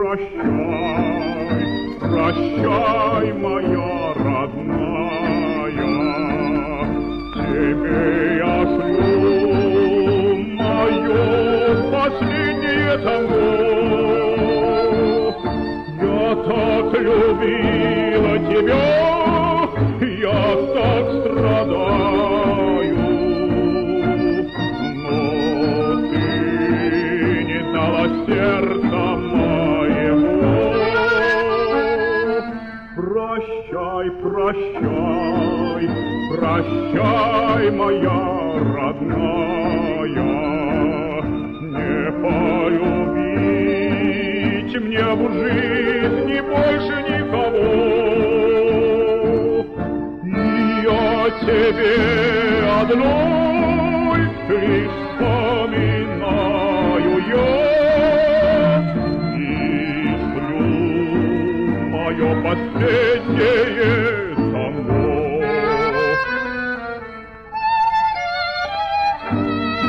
прощай, прощай, моя родная, тебе я шлю мое последнее танго. Я так любила тебя, я так страдаю, но ты не дала сердца моего. Прощай, прощай, прощай, моя родная, не полюбить мне в жизни больше никого. Тебе одной лишь вспоминаю я и сплю мое последнее танго.